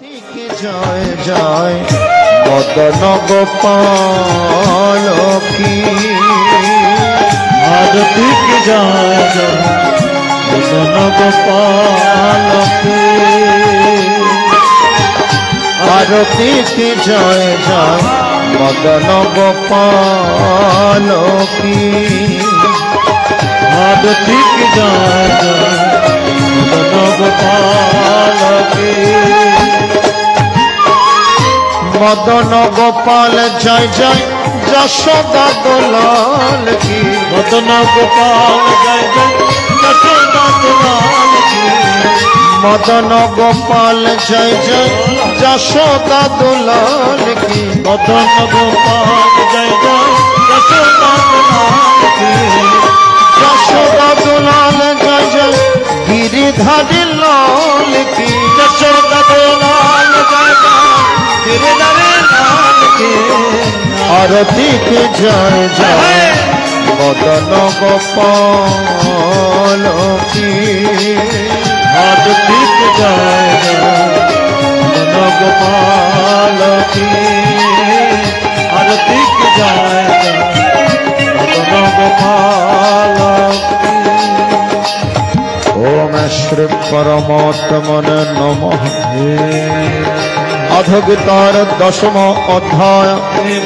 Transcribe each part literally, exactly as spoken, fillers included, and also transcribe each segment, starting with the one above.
আরতিকে জয় জয় মদন গোপাল কি, আরতিকে জয় জয় মদন গোপাল কি, আরতিকে জয় জয় মদন গোপাল কি, আরতিকে জয় জয় মদন গোপাল কি, মদন গোপাল জয় জয় যশোদা দোলাল কি, মদন গোপাল জয় জয় যশোদা দোলাল কি, মদন গোপাল জয় জয় যশোদা দোলাল কি, মদন গোপাল জয় জয় যশোদা দোলাল কি, যশোদা দোলাল জয় জয় গিরিধারী লাল কি, যশোদা দোলাল জয় জয় গিরিধারী লাল কি, আরতি কে জয় জয় মদন গোপাল কি, আরতিকে জয় জয় মদন গোপাল কি, আরতিকে জয় জয় মদন গোপাল কি। ওম শ্রী পরমাত্মনে নমঃ। অধগীতার দশম অধ্যায়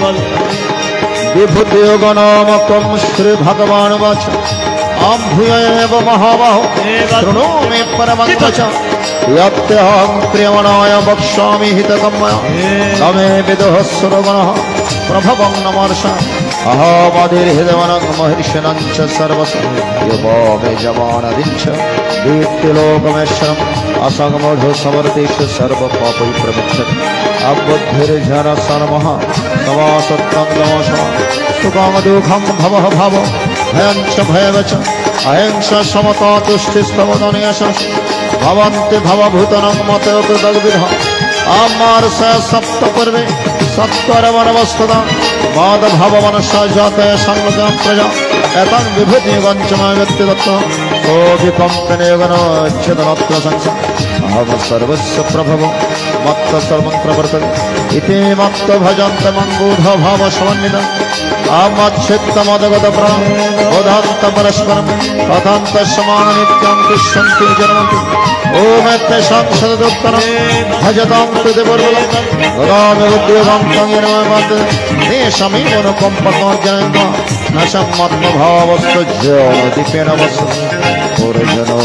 বিভূতিযোগ নামকম শ্রী ভগবান বচ আম ভূয়ৈব মহাবাহো শৃণু মে পরমং বচঃ यत्यहं प्रियमणाय वक्ष्यामि हितकम्मया न मे विदुः सुरगणः प्रभवं नमर्ष अहमदिर्हृदवनं महर्षिणं च सर्वस्य युवो मे जवानदिञ्च दीप्तिलोकमेश्वरम् असङ्गमूढो समर्तेषु सर्वपापै प्रमुच्यते अबुद्धिर्जनसन्मः समासत्तं नमः सुखं दुःखं भवः भावो भयं च भयं च अहिंसा समता तुष्टिस्तवदनीयशः भवन्ति भवभूतनं मतो कृतग्विधः आमार स सप्त पूर्वे सत्कर्मणवस्तुता माद भवमनसा जाते संगतं प्रजा एतं विभूतियुगं च मम व्यक्तिदत्तः कोऽभिकम्पनेगनोच्यतनत्र संसा अहं सर्वस्य प्रभवो मत्त सर्वं प्रवर्तते इति मत्त भजन्त मङ्गूढ भाव समन्वितः आमच्छित्तमदगतप्राण बोधान्त परस्परं कथान्त समान नित्यं तिष्ठन्ति जन्मन्ति ओम तेषां सदुत्तरं भजतां कृतिपूर्वकं ददामि बुद्धियोगं तं येन तेषामेव अनुकम्पकं जनयन्तः न सम्मत्मभावस्तु ज्योतिपेन वस्तु पुरजनो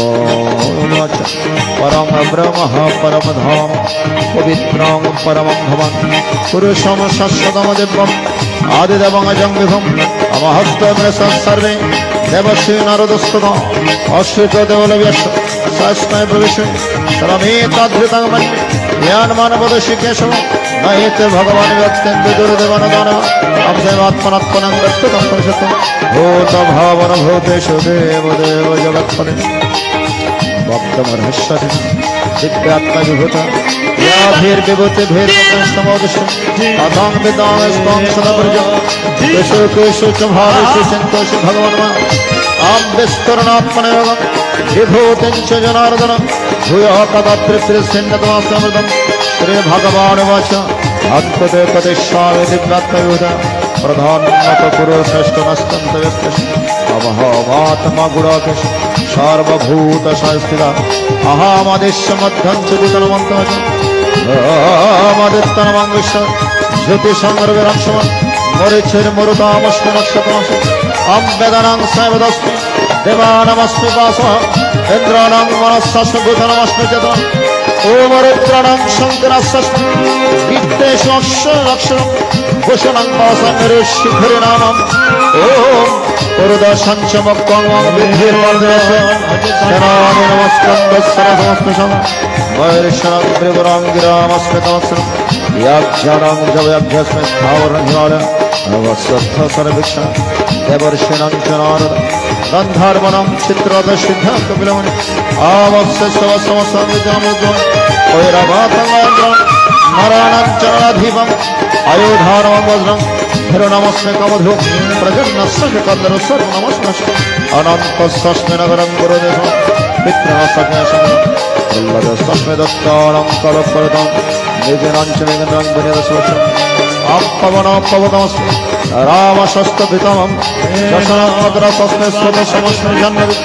परम ब्रह्म परम धाम पवित्रं परमं भवन् पुरुषं शाश्वतं दिव्यम् आदिदेवं अजं विभुम् अमहस्तमेन सर्वे देवश्री नारदस्तुतः अश्रितो देवलव्यस्य तस्मै प्रविशे सर्वमेतद्धृतं मन्ये ज्ञानमानवदर्शि केशवं न एते भगवान् व्यक्तं विदुर्देवानदानः अंशमात्मनात्मनं दत्तं परिषतं भूतभावन भूतेषु देवदेव जगत्पते भक्तमर्हस्यति दिव्यात्मविभूता याभिर्विभूतिभिर्मोदिष्टं अथां विदामस्त्वां सदा प्रजा केषु केषु च भावेषु सन्तोषि भगवान् आं विस्तरणात्मनयोगं विभूतिं च जनार्दनं भूयः कदा तृप्तिर्सिन्नतमास्मृतं श्रीभगवानुवाच अद्भुते प्रतिष्ठावे दिव्यात्मविभूता प्रधानमतपुरुषष्टमस्तन्तव्यस्तः अमहमात्मा गुणाकेश सर्वभूतसंस्थिता अहमदिश्य मध्यं च वितनमन्तः अहमदित्तनमं विश्व ज्योतिषङ्गर्विरंशमन् मरीचिर्मरुतामस्मि नक्षत्रमस्मि अं वेदानां सैवदस्मि देवानामस्मि वासः इन्द्राणां मनस्सस्मि भूतानामस्मि चेतः ओम रुद्राणां शङ्करस्मि वित्तेषु अक्षरक्षरं भूषणं वासं ऋषिखरिनामम् ओम पुरुदशं च मक्तं विद्धिर्वर्धयसे शनानि नमस्कन्दस्सरसमस्मिषं वैर्षणं त्रिपुराङ्गिरामस्मि तमस्रं याज्ञानां जवयाभ्यस्मि स्थावरं हिमालयं अवसत्थ सर्वेक्षण देवर्षिणां च नारद गन्धर्वणां चित्रदशिद्धां कपिलमुनि आवस्य सवसमसंविद्यामुद्वं वैरवातं नराणां च नराधिपम् आयुधानं वज्रं नमस्मे कमधु प्रजन्नस्य कन्दरस्य नमस्मे अनन्तस्मै नगरं गुरुदेवं पितृ सज्ञासं वल्लभस्मै दत्तानं कलपरदं अपवन अपवनमस्त राम शस्त पितमं शशनाद्र तस्मै स्वत समस्मै जन्मदि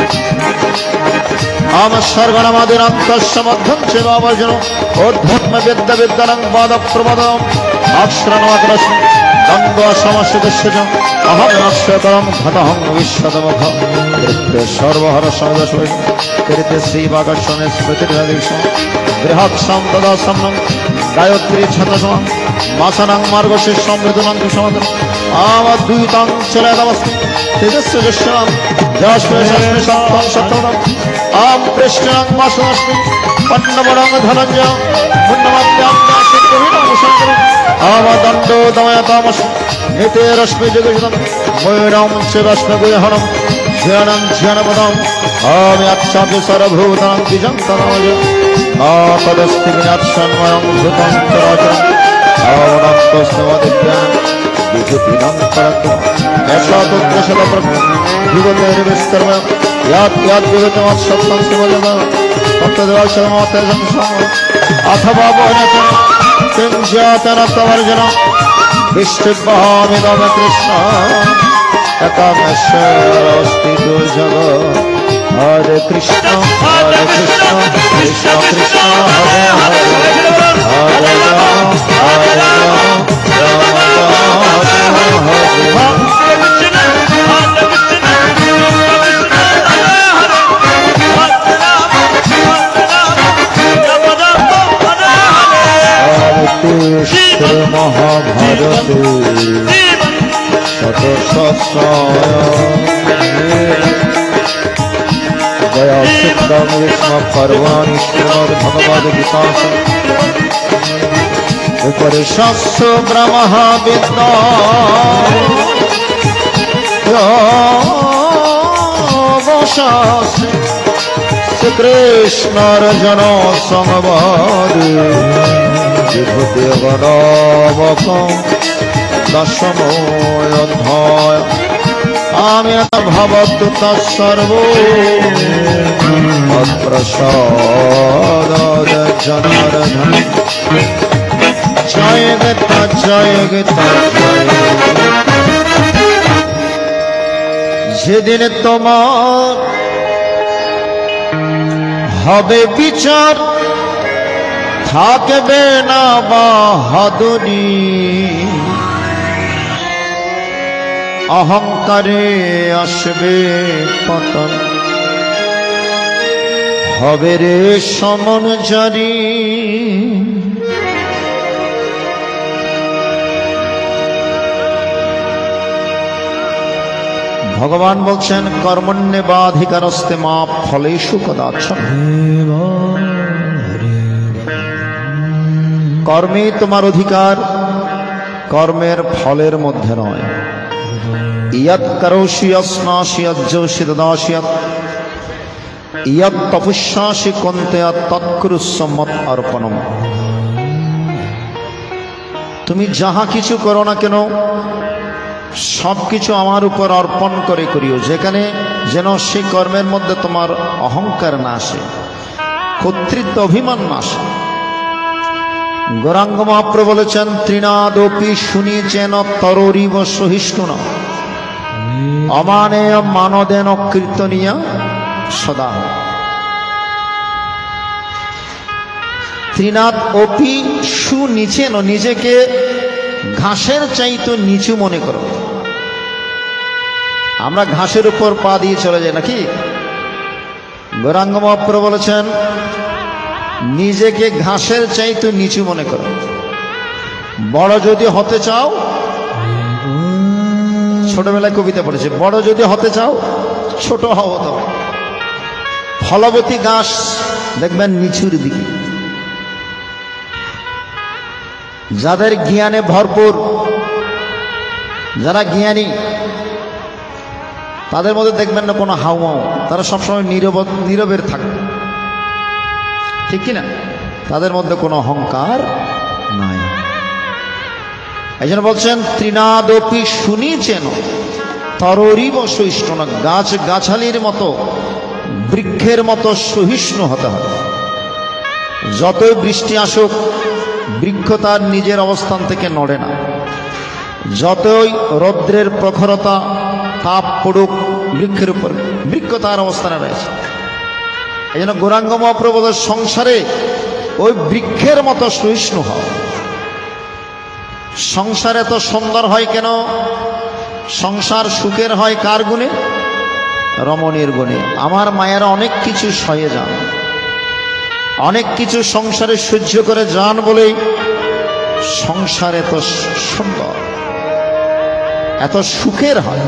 आम सर्गणमादिनान्तस्य मध्यं च वावजनो उद्धत्म विद्या विद्यानं वाद प्रमदम् अक्षरणाग्रस्म द्वन्द्व समस्यस्य च अहमक्षतरं घटहं विश्वतमख कृत्य सर्वहर सदस्वै कृत्य श्रीवागर्षणे स्मृतिर्दिशं बृहत्सं तदा सम्नं गायत्री छतसमं मासनं मार्गशीर्षं मृदुनं कुसुमं आमद्वितां चलदमस्मि तेजस्य दृश्यं जस्मि सत्तं सत्तं आम कृष्णं मासमस्मि पन्नवरं धनञ्जय पुण्यमत्यां नासिकविनं शङ्करं आमदण्डो दमयतामस्मि नितेरश्मि जगजुतं मयूरं च रश्मि गुहनं ज्ञानं ज्ञानपदम् आम्याक्षापि सर्वभूतां द्विजं तनमज तदस्ति विनाशन्मयं भूतं चराचरम् आवनन्तस्मदिव्यान् विभूतिनं परन्तु ऐसा तो कृषद विगतेर्विस्तर्म यात् यात् विगतमत्सत्तं शिवजगः तत्तद्वाचलमतेजं सम अथवा वहनतं किं जातनत्वर्जनं विष्टुर्वहामिदं कृष्ण एकमेश्वरोऽस्ति दुर्जगः हरे कृष्ण हरे कृष्ण कृष्ण कृष्ण हरे हरे हरे राम हरे राम राम राम हरे हरे श्री महाभारते दया सिद्धम विष्णु पर्वाणि श्रीमद्भगवद्गीता उपनिषत्सु ब्रह्म विद्या श्रीकृष्ण अर्जुन संवाद विभूतिगणामकं दशमोऽध्याय आम्यत भवतु तत्सर्वो मत्प्रसादाद जनार्दन जय गीता जय गीता जय যেদিন তোমার হবে বিচার থাকবে না বাহাদুরি অহংকারে আসবে পতন হবে রে সমন জারি ভগবান বলছেন কর্মণ্যেবাধিকারস্তে মা ফলেষু কদাচন কর্মে তোমার অধিকার কর্মের ফলের মধ্যে নয় ইয়ৎ করোষি অস্নাসি অজ্জোষি দদাসি ইয়ৎ তপস্যাসি কন্তে তৎকুরুস্ব মত অর্পণম তুমি যাহা কিছু করো না কেন সব কিছু আমার উপর অর্পণ করে করিও যেখানে যেন সেই কর্মের মধ্যে তোমার অহংকার না আসে কর্তৃত্ব অভিমান না আসে গৌরাঙ্গ মহাপ্রভু বলেছেন তৃণাদপি শুনিয়েছেন তররিব সহিষ্ণু অমানেয় মানদেন কীর্তনীয় সদা তৃণাদ অপি সুনিচেন নিজেকে ঘাসের চাইতে নিচু মনে করো আমরা ঘাসের উপর পা দিয়ে চলে যাই নাকি গৌরাঙ্গ মহাপ্রভু বলেছেন নিজেকে ঘাসের চাইতে নিচু মনে করো বড় যদি হতে চাও ছোটবেলায় কবিতা পড়েছে বড় যদি হতে চাও ছোট হও তবে ফলবতী ঘাস দেখবেন নিচুর দিকে যাদের জ্ঞানে ভরপুর যারা জ্ঞানী তাদের মধ্যে দেখবেন না কোনো হাউমাউ তারা সবসময় নীরব নীরবের থাকে ঠিক কিনা তাদের মধ্যে কোনো অহংকার নাই এই জন্য বলছেন তৃণাদপি শুনিছেন তররিব সহিষ্ণু গাছ গাছালির মতো বৃক্ষের মতো সহিষ্ণু হতে হবে যতই বৃষ্টি আসুক বৃক্ষ তার নিজের অবস্থান থেকে নড়ে না। যতই রৌদ্রের প্রখরতা তাপ পড়ুক বৃক্ষের উপর, বৃক্ষ তার অবস্থানে রয়েছে। এই জন্য গৌরাঙ্গ মহাপ্রভুদের সংসারে ওই বৃক্ষের মতো সহিষ্ণু হয়। সংসার এত সুন্দর হয় কেন? সংসার সুখের হয় কার গুণে? রমণীর গুণে। আমার মায়েরা অনেক কিছু সয়ে যান, অনেক কিছু সংসারে সহ্য করে যান বলেই সংসার এত সুন্দর, এত সুখের হয়।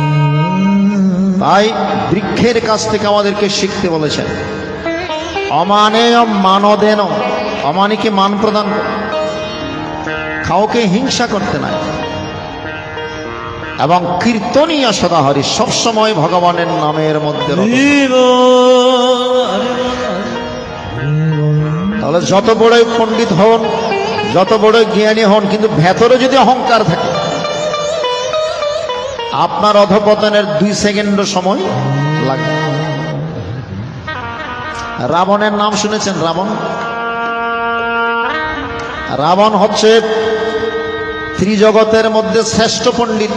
তাই বৃক্ষের কাছ থেকে আমাদেরকে শিখতে বলেছেন। অমানেয় মানদেন, অমানিকে মান প্রদান করে, কাউকে হিংসা করতে নাই। এবং কীর্তনীয় সদাহরি, সবসময় ভগবানের নামের মধ্যে। তাহলে যত বড়ই পণ্ডিত হন, যত বড়ই জ্ঞানী হন, কিন্তু ভেতরে যদি অহংকার থাকে, আপনার অধঃপতনের দুই সেকেন্ড সময় লাগবে। রাবণের নাম শুনেছেন? রাবণ রাবণ হচ্ছে ত্রিজগতের মধ্যে শ্রেষ্ঠ পণ্ডিত,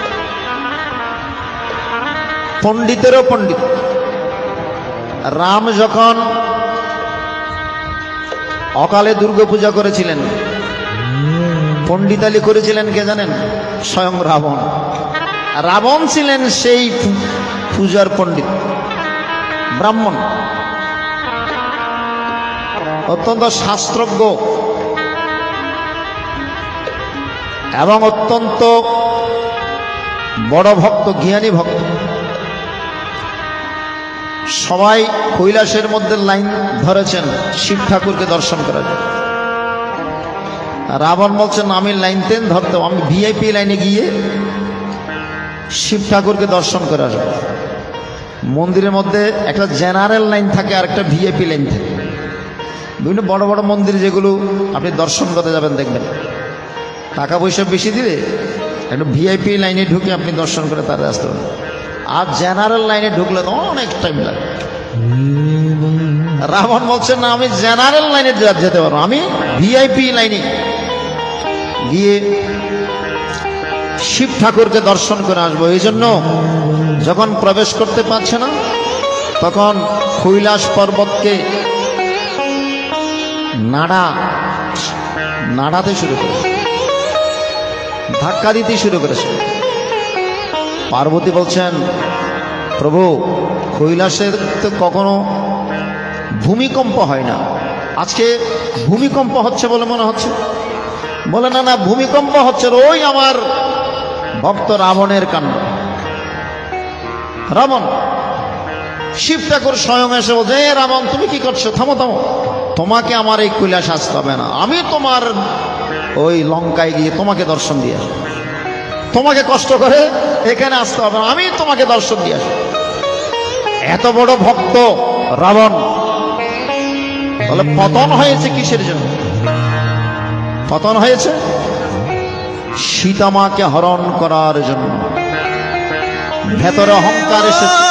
পণ্ডিতেরও পণ্ডিত। রাম যখন অকালে দুর্গা পূজা করেছিলেন, পণ্ডিতালি করেছিলেন কে জানেন? স্বয়ং রাবণ। রাবণ ছিলেন সেই পূজার পণ্ডিত, ব্রাহ্মণ, অত্যন্ত শাস্ত্রজ্ঞ এবং অত্যন্ত বড় ভক্ত, জ্ঞানী ভক্ত। সবাই কৈলাসের মধ্যে লাইন ধরেছেন শিব ঠাকুরকে দর্শন করার জন্য। রাবণ বলছেন আমি লাইন তেন ধরতাম, আমি ভিআইপি লাইনে গিয়ে শিব ঠাকুরকে দর্শন করে আসবো। মন্দিরের মধ্যে একটা জেনারেল লাইন থাকে আর একটা ভিআইপি লাইন থাকে। বিভিন্ন বড় বড় মন্দির যেগুলো আপনি দর্শন করতে যাবেন, দেখবেন টাকা পয়সা বেশি দিলে একটা ভিআইপি লাইনে ঢুকে আপনি দর্শন করে তারা আসতে পারেন। আর জেনারেল লাইনে ঢুকলে তো অনেক টাইম লাগে। রাবণ বলছেন না, আমি জেনারেল লাইনে যেতে পারবো, আমি ভিআইপি লাইনে গিয়ে শিব ঠাকুরকে দর্শন করে আসবো। এই জন্য যখন প্রবেশ করতে পারছে না, তখন কৈলাস পর্বতকে নাড়া নাড়াতে শুরু করেছে, ধাক্কা দিতে শুরু করেছে। পার্বতী বলছেন প্রভু, কৈলাসের তো কখনো ভূমিকম্প হয় না, আজকে ভূমিকম্প হচ্ছে বলে মনে হচ্ছে। বলে না না, ভূমিকম্প হচ্ছে ওই আমার ভক্ত রাবণের কাণ্ড। রাবণ, শিব ঠাকুর স্বয়ং এসে বলছে, এ রাবণ তুমি কি করছো? থামো থামো, তোমাকে আমার এই কৈলাস আসতে হবে না, আমি তোমার ওই লঙ্কায় গিয়ে তোমাকে দর্শন দিয়ে আসবো। তোমাকে কষ্ট করে এখানে আসতে হবে না, আমি তোমাকে দর্শন দিয়ে আসবো। এত বড় ভক্ত রাবণ। তাহলে পতন হয়েছে কিসের জন্য? পতন হয়েছে সীতামাকে হরণ করার জন্য। ভেতরে অহংকার এসেছে।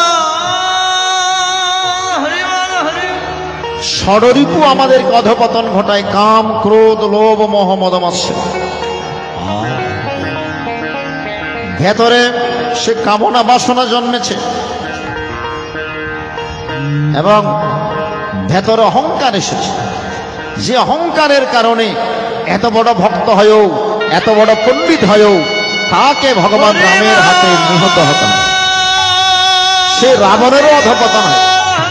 ষড়রিপু আমাদেরকে অধঃপতন ঘটায়, কাম ক্রোধ লোভ মোহ মদ মাৎসর্য। ভেতরে সে কামনা বাসনা জন্মেছে এবং ভেতরে অহংকার এসেছে। যে অহংকারের কারণে এত বড় ভক্ত হয়েও, এত বড় পণ্ডিত হয়েও তাকে ভগবান রামের হাতে নিহত হতে হয়। সে রাবণেরও অধঃপতন হয়।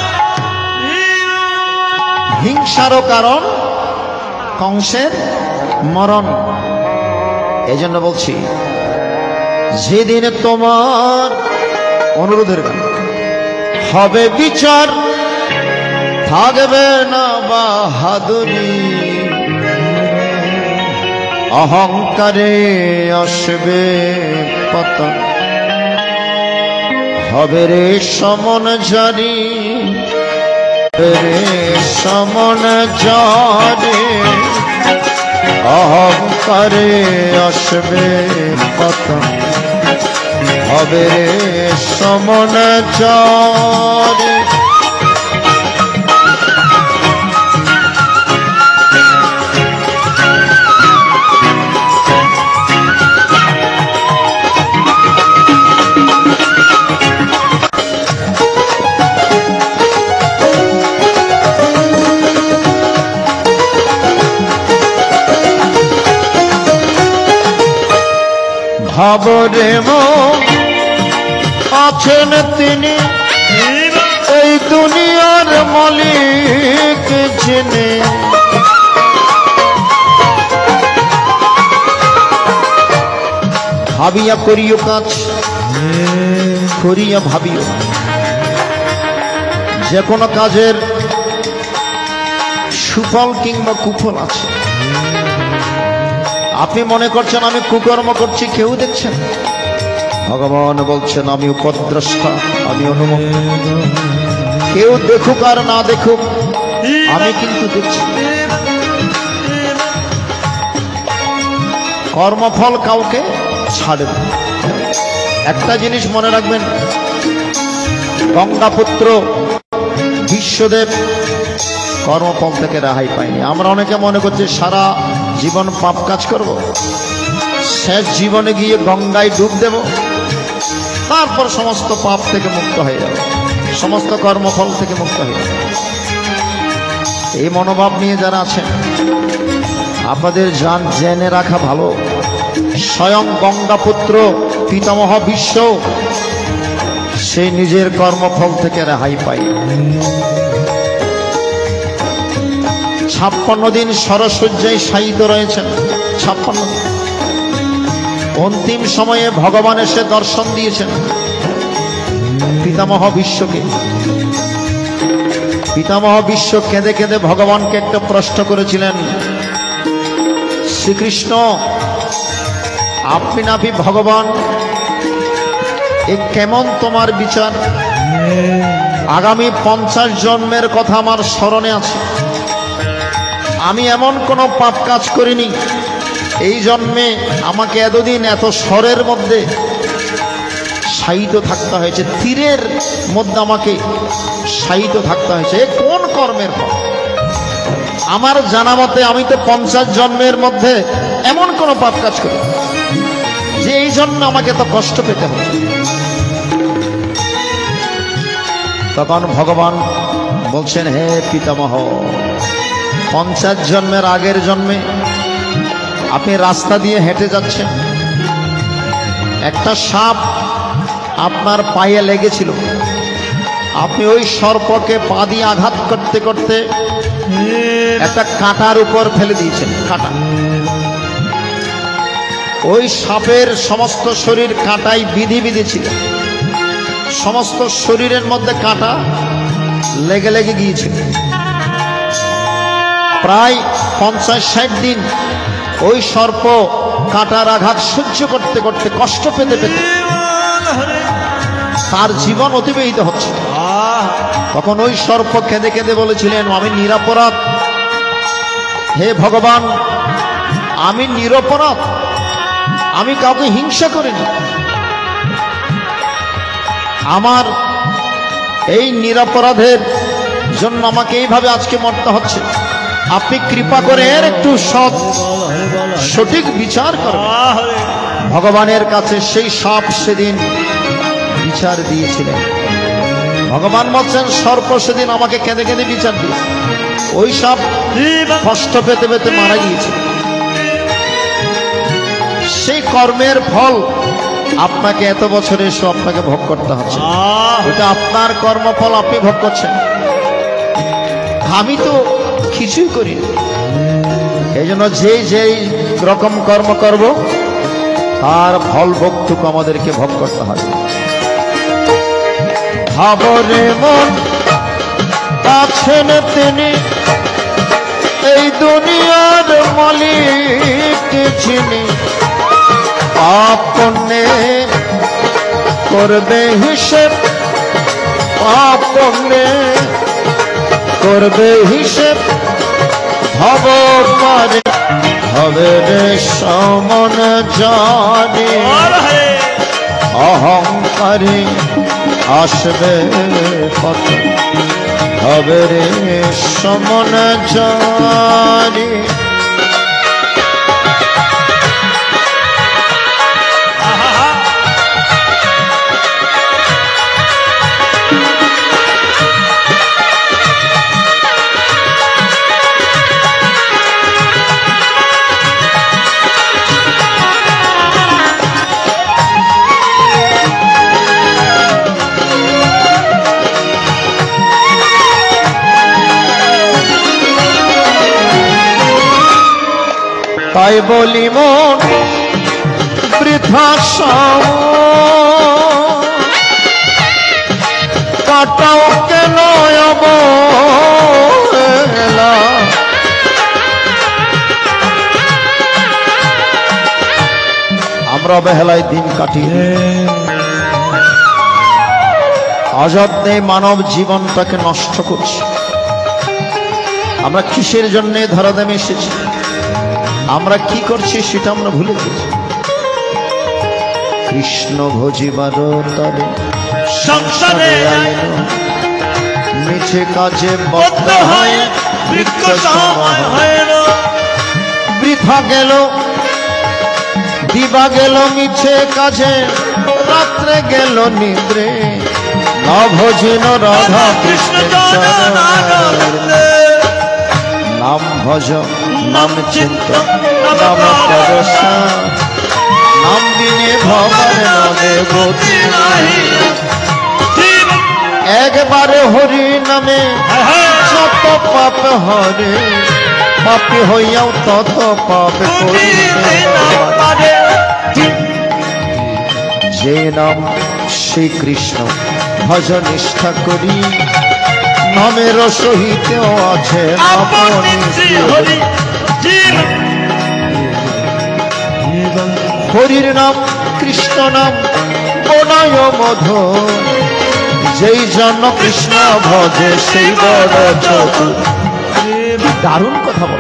হিংসারও কারণ কংসের মরণ। এই জন্য বলছি, যেদিন তোমার অনুরোধের গান হবে বিচার, থাকবে না বাহাদুরি, অহংকারে আসবে পতন, হবে রে সমন জারি, রে সমন জারি, অহংকারে আসবে পতন, হবে রে সমন জারি। ভাবরে মন আছেন তিনি এই দুনিয়ার মালিক যিনি ভাবিয়া করিও কাজ করিয়া ভাবিও যে কোনো কাজের সুফল কিংবা কুফল আছে। আপনি মনে করছেন আমি কুকর্ম করছি, কেউ দেখছেন? ভগবান বলছেন আমি উপদ্রষ্টা, আমি অনুমত। কেউ দেখুক আর না দেখুক, আমি কিন্তু দেখছি। কর্মফল কাউকে ছাড়ে না। একটা জিনিস মনে রাখবেন, গঙ্গাপুত্র বিশ্বদেব কর্মফল থেকে রেহাই পায়নি। আমরা অনেকে মনে করছি সারা জীবন পাপ কাজ করব, শেষ জীবনে গিয়ে গঙ্গায় ডুব দেব, তারপর সমস্ত পাপ থেকে মুক্ত হয়ে যাবে, সমস্ত কর্মফল থেকে মুক্ত হয়ে যাবে। এই মনোভাব নিয়ে যারা আছেন আপনাদের জান জেনে রাখা ভালো, স্বয়ং গঙ্গাপুত্র পিতামহ বিশ্ব সেই নিজের কর্মফল থেকে রেহাই পায়। ছাপ্পান্ন দিন সরসজ্জায় শায়িত রয়েছেন, ছাপ্পান্ন দিন। অন্তিম সময়ে ভগবান এসে দর্শন দিয়েছেন পিতামহ বিশ্বকে। পিতামহ বিশ্ব কেঁদে কেঁদে ভগবানকে একটা প্রশ্ন করেছিলেন, শ্রীকৃষ্ণ আপনি নাভি ভগবান, এ কেমন তোমার বিচার? আগামী পঞ্চাশ জন্মের কথা আমার স্মরণে আছে, আমি এমন কোনো পাপ কাজ করিনি, এই জন্মে আমাকে এতদিন এত স্বরের মধ্যে শায়িত থাকতে হয়েছে, তীরের মধ্যে আমাকে শায়িত থাকতে হয়েছে। এ কোন কর্মের ফল? আমার জানা মতে আমি তো পঞ্চাশ জন্মের মধ্যে এমন কোনো পাপ কাজ করি যে এই জন্য আমাকে তো কষ্ট পেতে হচ্ছে। তখন ভগবান বলছেন, হে পিতামহ, পঞ্চাশ জন্মের আগের জন্মে আপনি রাস্তা দিয়ে হেঁটে যাচ্ছেন, একটা সাপ আপনার পায়ে লেগেছিল, আপনি ওই সর্পকে পা দিয়ে আঘাত করতে করতে একটা কাঁটার উপর ফেলে দিয়েছেন। কাঁটা, ওই সাপের সমস্ত শরীর কাঁটায় বিধি বিধি ছিল, সমস্ত শরীরের মধ্যে কাঁটা লেগে লেগে গিয়েছিল। প্রায় পঞ্চাশ ষাট দিন ওই সর্প কাঁটার আঘাত সহ্য করতে করতে কষ্ট পেতে পেতে তার জীবন অতিবাহিত হচ্ছে। তখন ওই সর্প কেঁদে কেঁদে বলেছিলেন, আমি নিরপরাধ, হে ভগবান আমি নিরপরাধ, আমি কাউকে হিংসা করিনি, আমার এই নিরপরাধের জন্য আমাকে এইভাবে আজকে মরতে হচ্ছে, আপনি কৃপা করে এর একটু সৎ সঠিক বিচার করবেন। ভগবানের কাছে সেই সাপ সেদিন বিচার দিয়েছিলেন। ভগবান বলছেন, সর্প সেদিন আমাকে কেঁদে কেঁদে বিচার দিয়েছে, ওই সাপ কষ্ট পেতে পেতে মারা গিয়েছে। সেই কর্মের ফল আপনাকে এত বছরে এসে আপনাকে ভোগ করতে হচ্ছে, এটা আপনার কর্মফল, আপনি ভোগ করছেন। আমি তো কিছুই করি না। এই জন্য যে যেই রকম কর্ম করব তার ফল ভোগটুকু আমাদেরকে ভোগ করতে হবে। ভাবরে মন আছেন তিনি এই দুনিয়ার মালিক যিনি, পাপ পুণ্যে করবে হিসেব, পাপ পুণ্যে করবে হিসেব, ভব পারে হবে রে সমন জানে, অহংকারে আসবে কত, হবে রে সমন জানে। তাই বলি মন বৃথা কাটাও কেন অবহেলা আমরা অবহেলায় দিন কাটিয়ে অযত্নে মানব জীবনটাকে নষ্ট করছি। আমরা কিসের জন্য ধরাধামে এসেছি, আমরা কি করছি সেটা আমরা ভুলে গেছি। কৃষ্ণ ভজিবার তরে সংসারে আইল মিছে কাজে বদ্ধ হয় বৃক্ষ সময় বৃথা গেল দিবা গেল মিছে কাজে রাত্রে গেল নিদ্রে না ভজিন রাধা কৃষ্ণ নাম ভজ নাম চিন্ত নাম পরশা নাম বিনে ভবার নদে গতি একবারে হরি নামে যত পাপ হরে পাপি হইয়াও তত পাপ যে নাম শ্রীকৃষ্ণ ভজ নিষ্ঠা করি নামের সহিত আছে হরির নাম কৃষ্ণ নাম বনয় মধু যেই জন্য কৃষ্ণ ভজে সেই বড় চতুর। দারুণ কথা বল।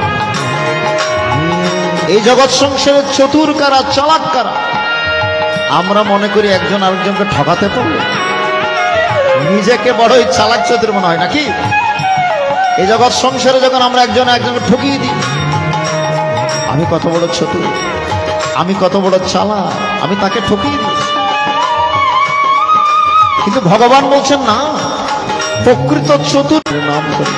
এই জগৎ সংসারের চতুর কারা, চালাক কারা? আমরা মনে করি একজন আরেকজনকে ঠকাতে পারবে, নিজেকে বড়ই চালাক চতুর মনে হয় নাকি? এই জগৎ সংসারে যখন আমরা একজন একজনকে ঠকিয়ে দিই, আমি কত বড় চতুর, আমি কত বড় চালাক, আমি তাকে ঠকিয়ে দিই। কিন্তু ভগবান বলছেন না, প্রকৃত চতুর নাম করে।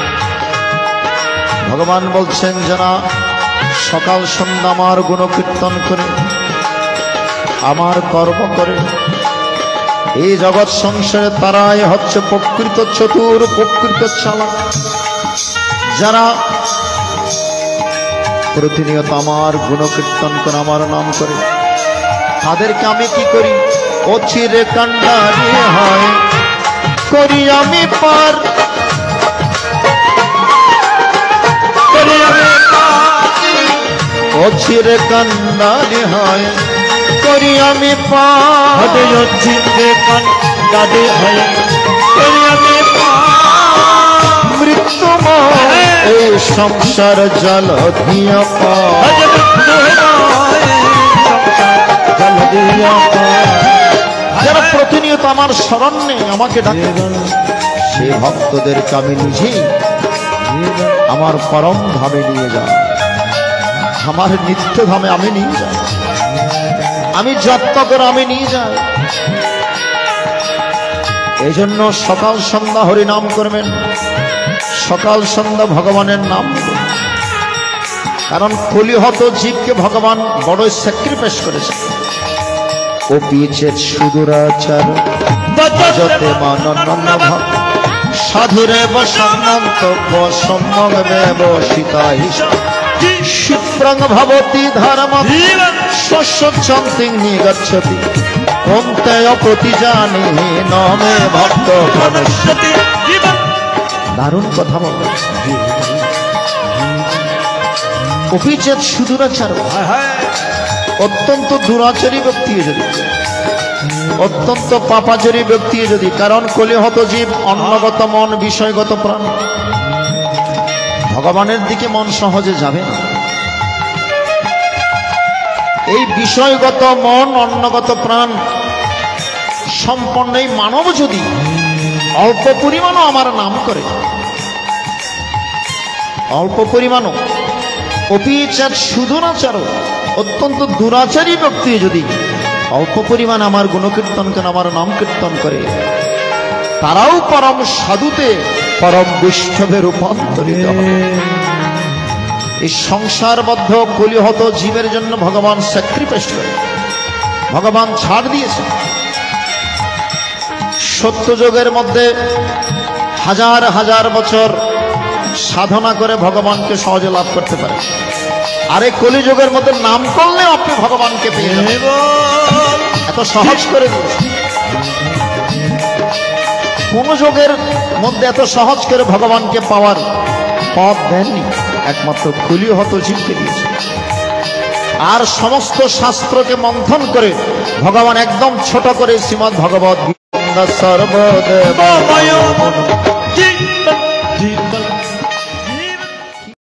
ভগবান বলছেন যারা সকাল সন্ধ্যা আমার গুণকীর্তন করে, আমার কর্ম করে, এই জগৎ সংসারে তারাই হচ্ছে প্রকৃত চতুর, প্রকৃত চালাক। যারা প্রতিনিয়ত আমার গুণকীর্তন করে, আমার নাম করে, তাদেরকে আমি কি করি? অচিরে কান্ডারি হয় করি আমি পার, অচিরে কান্ডারি হয় করি আমি পার, মৃত্যুময় এই সংসার জল দিয়া যারা প্রতিনিয়ত আমার শরণে আমাকে ডাকে, সে ভক্তদেরকে আমি নিজেই আমার পরম ধামে নিয়ে যাই, আমার নিত্য ধামে আমি নিয়ে যাই, আমি যত্ন করে আমি নিয়ে যাই। এই জন্য সকাল সন্ধ্যা হরি নাম করবেন, সকাল সন্ধ্যা ভগবানের নাম করবেন। কারণ কলিহত জীবকে ভগবান বড়ই স্যাক্রিফাইস করেছে। ও পিছের সুদূরাচার যতে মানন্য ভাব সাধুরে বসন্ত সম্যক ব্যবসিতাই শিপ্রং ভবতি ধর্ম শস্য চন্তিং নিগচ্ছতি ওমতেয় প্রতি জানি নমে ভক্ত প্রণশ্যতি। দারুণ কথা বল। অপিচেত সুদূরাচার, অত্যন্ত দুরাচারী ব্যক্তি যদি, অত্যন্ত পাপাচারী ব্যক্তি যদি, কারণ কলিহত জীব অন্নগত মন, বিষয়গত প্রাণ, ভগবানের দিকে মন সহজে যাবে না। এই বিষয়গত মন, অন্নগত প্রাণ সম্পন্ন এই মানব যদি অল্প পরিমাণও আমার নাম করে, অল্প পরিমাণও অপিচার সুদূরাচার, অত্যন্ত দুরাচারী ব্যক্তি যদি অল্প পরিমাণ আমার গুণকীর্তন করে, আমার নাম কীর্তন করে, তারাও পরম সাধুতে, পরম বৈষ্ণবে রূপান্তরিত হবে। এই সংসারবদ্ধ কলিহত জীবের জন্য ভগবান স্যাক্রিফাইস করে, ভগবান ছাড় দিয়েছে। সত্যযুগের মধ্যে হাজার হাজার বছর সাধনা করে ভগবানকে সহজে লাভ করতে পারে, আরে কলিযুগের মধ্যে নাম করলে আপনি ভগবানকে পেয়ে যাবেন। কেবল এত সহজ করে দিয়েছে। কোন যুগের মধ্যে এত সহজ করে ভগবানকে পাওয়ার পথ দেননি, একমাত্র কলি হতজীবকে দিয়েছে। আর সমস্ত শাস্ত্রকে মন্থন করে ভগবান একদম ছোট করে শ্রীমদ্ ভগবত গীতা সর্বদেব ময়